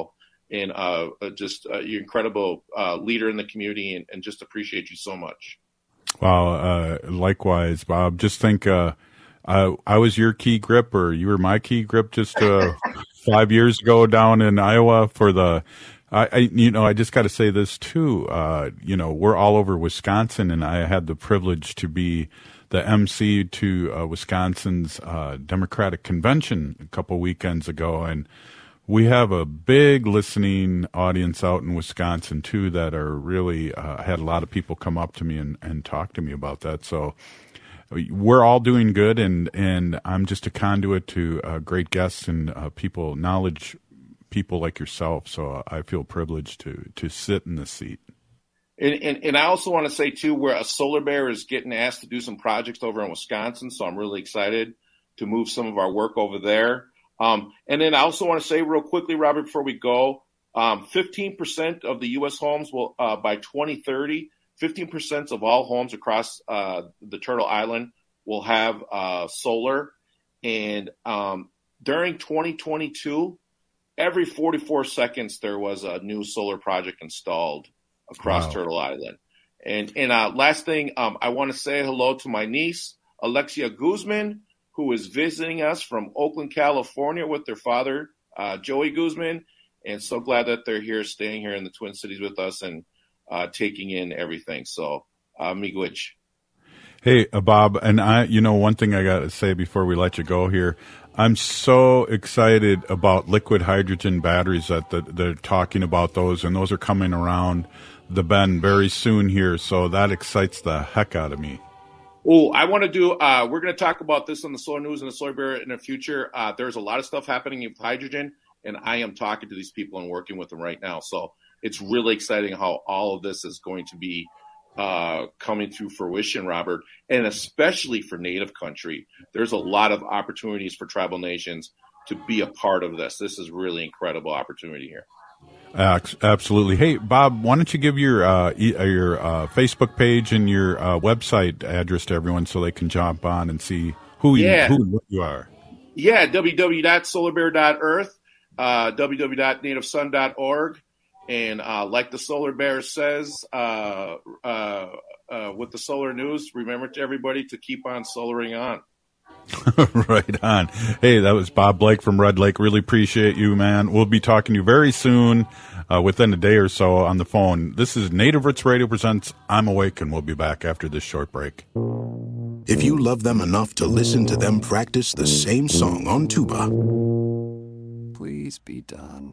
and just you're incredible leader in the community, and just appreciate you so much. Wow. Likewise, Bob. Just think, I was your key grip, or you were my key grip just 5 years ago down in Iowa for the. I just got to say this too. We're all over Wisconsin, and I had the privilege to be the MC to Wisconsin's Democratic Convention a couple weekends ago, and we have a big listening audience out in Wisconsin too that are really had a lot of people come up to me and talk to me about that. So we're all doing good, and I'm just a conduit to great guests and knowledge people like yourself. So I feel privileged to sit in this seat. And I also want to say too, where a Solar Bear is getting asked to do some projects over in Wisconsin, so I'm really excited to move some of our work over there. And then I also want to say real quickly, Robert, before we go, 15% of the U.S. homes will, by 2030, 15% of all homes across the Turtle Island will have solar. And during 2022, every 44 seconds there was a new solar project installed across Turtle Island. And last thing, I want to say hello to my niece, Alexia Guzman, who is visiting us from Oakland, California with their father, Joey Guzman. And so glad that they're here, staying here in the Twin Cities with us and taking in everything. So, miigwech. Hey, Bob, and one thing I got to say before we let you go here, I'm so excited about liquid hydrogen batteries that they're talking about those, and those are coming around the bend very soon here. So that excites the heck out of me. Oh, I want to do, we're going to talk about this on the Solar News and the Solar Bear in the future. There's a lot of stuff happening with hydrogen, and I am talking to these people and working with them right now. So it's really exciting how all of this is going to be coming to fruition, Robert, and especially for Native country. There's a lot of opportunities for tribal nations to be a part of this. This is really incredible opportunity here. Absolutely. Hey, Bob, why don't you give your Facebook page and your website address to everyone so they can jump on and see who and what you are? Yeah, www.solarbear.earth, www.nativesun.org. And like the Solar Bear says with the Solar News, remember to everybody to keep on solaring on. Right on. Hey, that was Bob Blake from Red Lake. Really appreciate you, man. We'll be talking to you very soon, within a day or so on the phone. This is Native Roots Radio presents I'm Awake, and we'll be back after this short break. If you love them enough to listen to them practice the same song on tuba, please be done.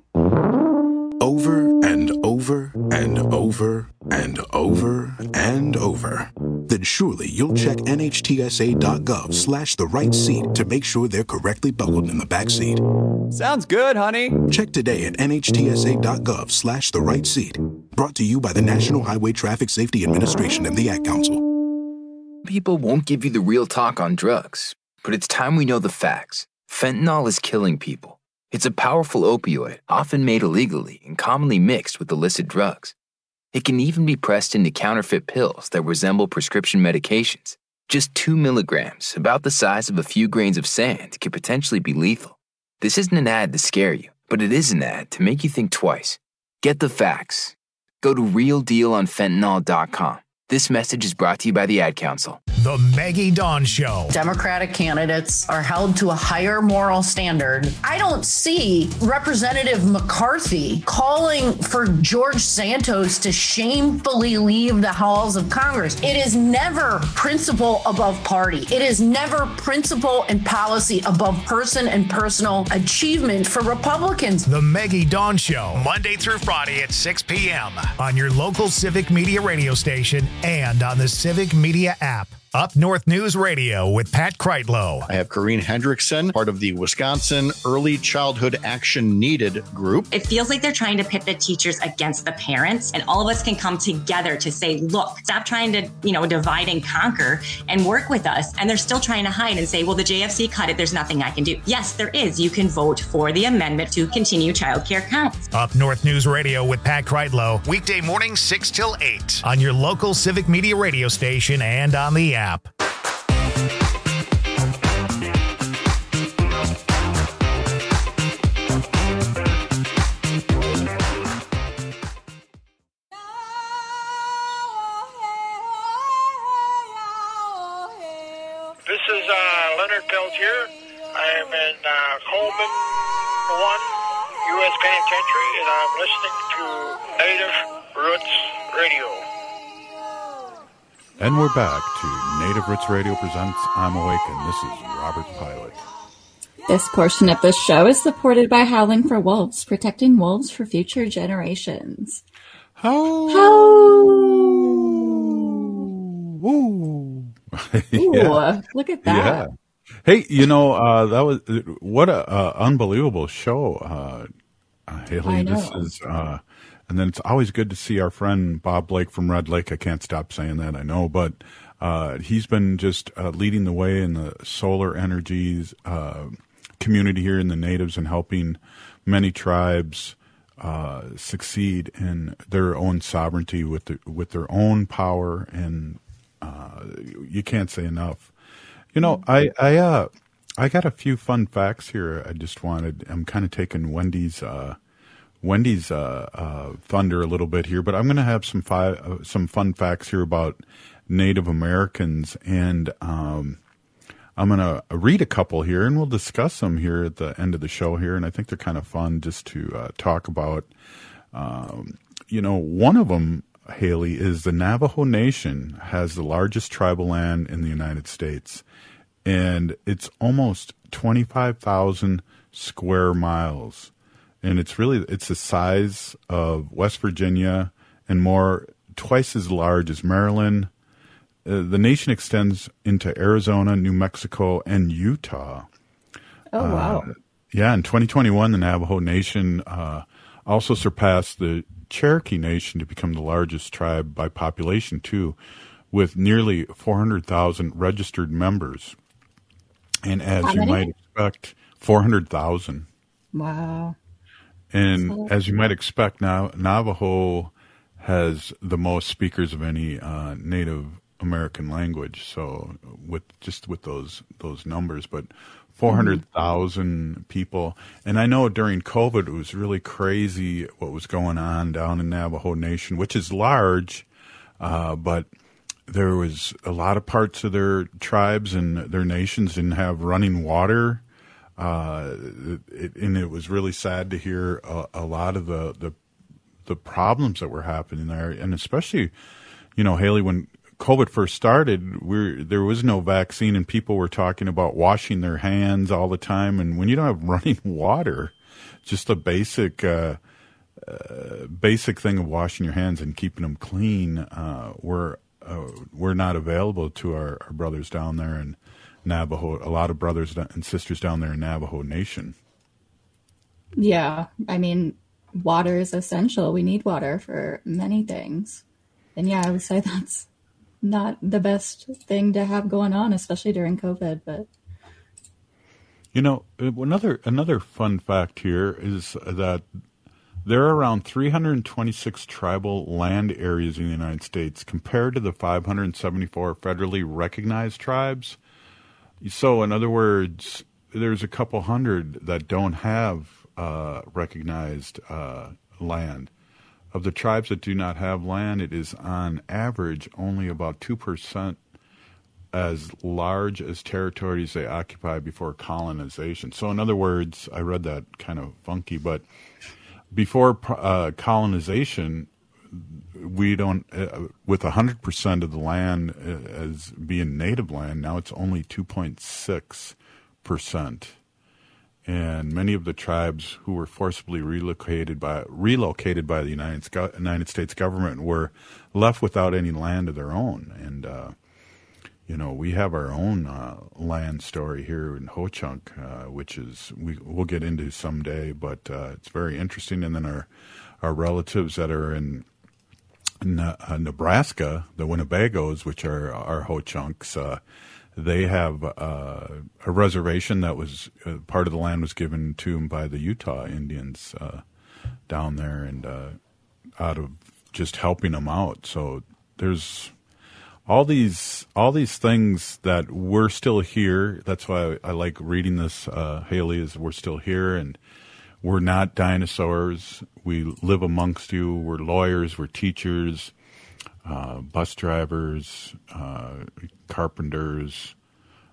Over and over and over and over and over, then surely you'll check NHTSA.gov/the right seat to make sure they're correctly buckled in the back seat. Sounds good, honey. Check today at NHTSA.gov/the right seat. Brought to you by the National Highway Traffic Safety Administration and the Ad Council. People won't give you the real talk on drugs, but it's time we know the facts. Fentanyl is killing people. It's a powerful opioid, often made illegally and commonly mixed with illicit drugs. It can even be pressed into counterfeit pills that resemble prescription medications. Just 2 milligrams, about the size of a few grains of sand, could potentially be lethal. This isn't an ad to scare you, but it is an ad to make you think twice. Get the facts. Go to realdealonfentanyl.com. This message is brought to you by the Ad Council. The Maggie Dawn Show. Democratic candidates are held to a higher moral standard. I don't see Representative McCarthy calling for George Santos to shamefully leave the halls of Congress. It is never principle above party. It is never principle and policy above person and personal achievement for Republicans. The Maggie Dawn Show, Monday through Friday at 6 p.m. on your local Civic Media radio station and on the Civic Media app. Up North News Radio with Pat Kreitlow. I have Corrine Hendrickson, part of the Wisconsin Early Childhood Action Needed group. It feels like they're trying to pit the teachers against the parents, and all of us can come together to say, look, stop trying to, divide and conquer and work with us. And they're still trying to hide and say, well, the JFC cut it. There's nothing I can do. Yes, there is. You can vote for the amendment to continue childcare counts. Up North News Radio with Pat Kreitlow, weekday mornings 6 till 8 on your local Civic Media radio station and on the app. is Leonard Peltier. I am in Coleman 1 U.S. Penitentiary, and I'm listening to Native Roots Radio. And we're back to Native Roots Radio presents I'm Awake, and this is Robert Pilot. This portion of the show is supported by Howling for Wolves, protecting wolves for future generations. Ooh, look at that. Yeah. Hey, that was what a unbelievable show, Haley. I know. This is, and then it's always good to see our friend Bob Blake from Red Lake. I can't stop saying that, I know, but he's been just leading the way in the solar energies community here in the Natives and helping many tribes succeed in their own sovereignty with their own power, and you can't say enough. I got a few fun facts here. I'm kind of taking Wendy's thunder a little bit here, but I'm going to have some fun facts here about Native Americans, and I'm going to read a couple here, and we'll discuss them here at the end of the show here, and I think they're kind of fun just to talk about. One of them, Haley, is the Navajo Nation has the largest tribal land in the United States, and it's almost 25,000 square miles, and it's the size of West Virginia and twice as large as Maryland. The nation extends into Arizona, New Mexico, and Utah. Oh, wow. In 2021, the Navajo Nation also surpassed the Cherokee Nation to become the largest tribe by population, too, with nearly 400,000 registered members. And as you might expect, 400,000. Wow. And as you might expect, now Navajo has the most speakers of any Native American language. So with those numbers, but 400,000 people. And I know during COVID, it was really crazy what was going on down in Navajo Nation, which is large, but there was a lot of parts of their tribes and their nations didn't have running water. And it was really sad to hear a lot of the problems that were happening there. And especially, Haley, when COVID first started, there was no vaccine and people were talking about washing their hands all the time. And when you don't have running water, just a basic thing of washing your hands and keeping them clean, we're not available to our brothers down there in Navajo, a lot of brothers and sisters down there in Navajo Nation. Yeah, I mean, water is essential. We need water for many things. And yeah, I would say that's not the best thing to have going on, especially during COVID. But another fun fact here is that there are around 326 tribal land areas in the United States compared to the 574 federally recognized tribes. So, in other words, there's a couple hundred that don't have recognized land. Of the tribes that do not have land, it is on average only about 2% as large as territories they occupy before colonization. So, in other words, I read that kind of funky, but before colonization, we don't, with 100% of the land as being native land, now it's only 2.6%. And many of the tribes who were forcibly relocated by the United States government were left without any land of their own. And, we have our own land story here in Ho-Chunk, which we'll get into someday, but it's very interesting. And then our relatives that are in Nebraska, the Winnebagos, which are our Ho-Chunks, they have a reservation that was part of the land was given to them by the Utah Indians down there, and out of just helping them out. So there's all these things that we're still here. That's why I like reading this, Haley, is we're still here and we're not dinosaurs. We live amongst you. We're lawyers. We're teachers, bus drivers, carpenters,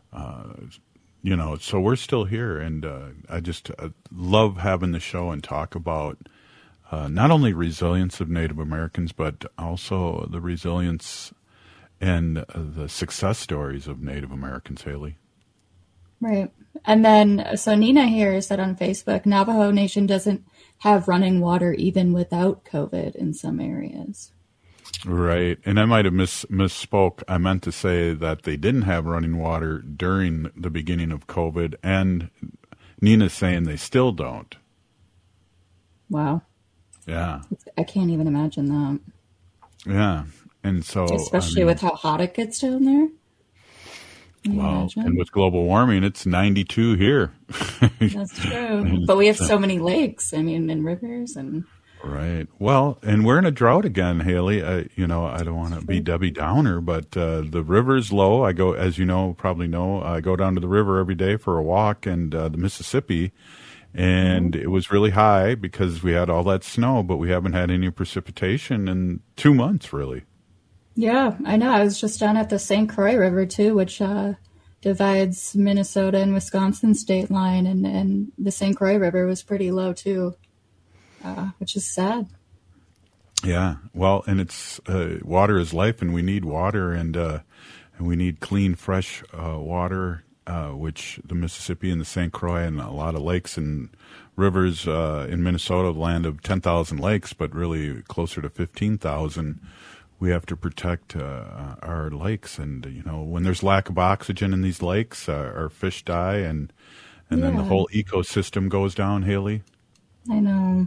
So we're still here, and I just love having the show and talk about not only resilience of Native Americans, but also the resilience and the success stories of Native Americans, Haley. Right. And then, so Nina here said on Facebook, Navajo Nation doesn't have running water even without COVID in some areas. Right. And I might have misspoke. I meant to say that they didn't have running water during the beginning of COVID, and Nina's saying they still don't. Wow. Yeah. I can't even imagine that. Yeah. And so, especially with how hot it gets down there. Well, and with global warming, it's 92 here. That's true. But we have so many lakes, and rivers and. Right. Well, and we're in a drought again, Haley. I don't want to be Debbie Downer, but the river's low. I go, as you know, probably know, I go down to the river every day for a walk, and the Mississippi, and it was really high because we had all that snow, but we haven't had any precipitation in 2 months, really. Yeah, I know. I was just down at the St. Croix River, too, which divides Minnesota and Wisconsin state line, and the St. Croix River was pretty low, too. Which is sad. Yeah, well, and it's water is life, and we need water, and we need clean, fresh water, which the Mississippi and the St. Croix and a lot of lakes and rivers in Minnesota, the land of 10,000 lakes, but really closer to 15,000. We have to protect our lakes, and when there's lack of oxygen in these lakes, our fish die, and then the whole ecosystem goes down. Haley, I know.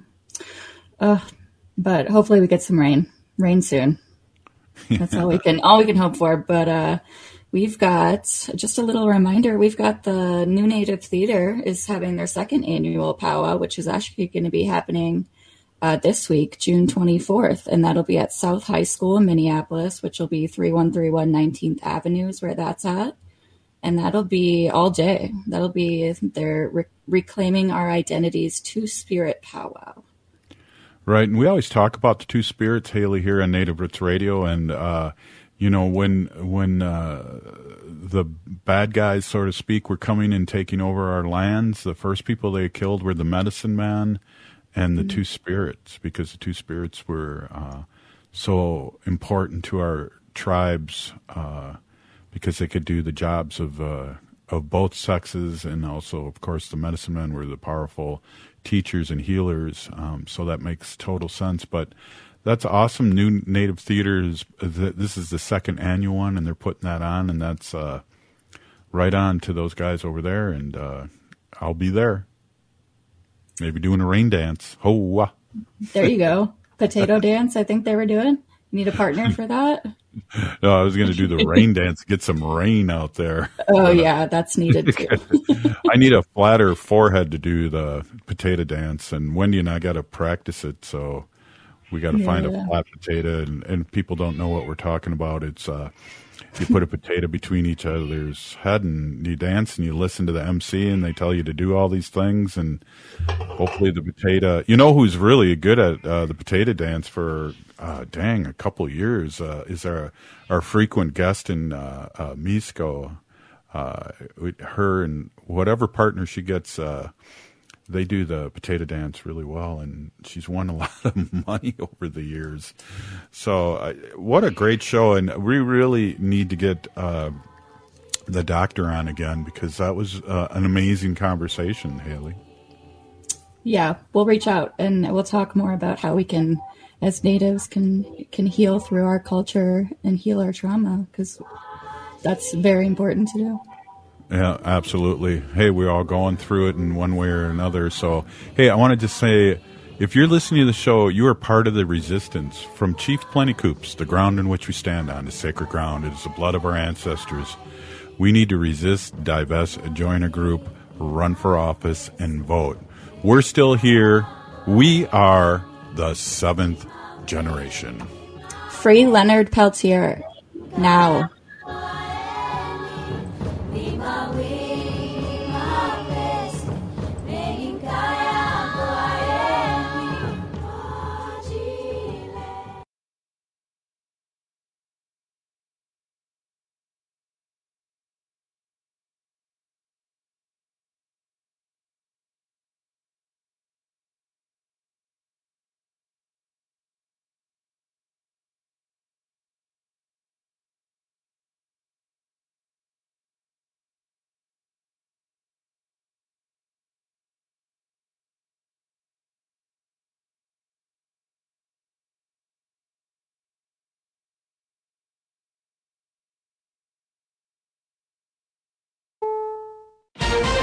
But hopefully we get some rain soon. That's all we can hope for. But we've got just a little reminder. We've got the New Native Theater is having their second annual powwow, which is actually going to be happening this week, June 24th, and that'll be at South High School in Minneapolis, which will be 3131 19th Avenue is where that's at. And that'll be all day. That'll be their Reclaiming Our Identities Two-Spirit powwow. Right, and we always talk about the two spirits, Haley, here on Native Roots Radio, and when the bad guys, so to speak, were coming and taking over our lands, the first people they killed were the medicine man and the two spirits, because the two spirits were so important to our tribes because they could do the jobs of both sexes, and also, of course, the medicine men were the powerful teachers and healers, so that makes total sense. But that's awesome. New Native Theater this is the second annual one, and they're putting that on, and that's right on to those guys over there, and I'll be there. Maybe doing a rain dance. Ho! There you go. Potato dance, I think they were doing. You need a partner for that? No, I was going to do the rain dance, get some rain out there. Oh, yeah, that's needed too. I need a flatter forehead to do the potato dance, and Wendy and I got to practice it, so we got to find a flat potato, and people don't know what we're talking about. It's you put a potato between each other's head, and you dance, and you listen to the MC, and they tell you to do all these things, and hopefully the potato. You know who's really good at the potato dance for a couple of years is our frequent guest in Misco. Her and whatever partner she gets, they do the potato dance really well, and she's won a lot of money over the years. So what a great show, and we really need to get the doctor on again, because that was an amazing conversation, Haley. Yeah, we'll reach out, and we'll talk more about how we can, as natives, can heal through our culture and heal our trauma, because that's very important to do. Yeah, absolutely. Hey, we're all going through it in one way or another. So, hey, I wanted to say, if you're listening to the show, you are part of the resistance. From Chief Plenty Coups, the ground in which we stand on is sacred ground. It is the blood of our ancestors. We need to resist, divest, join a group, run for office, and vote. We're still here. We are the seventh generation. Free Leonard Peltier. Now.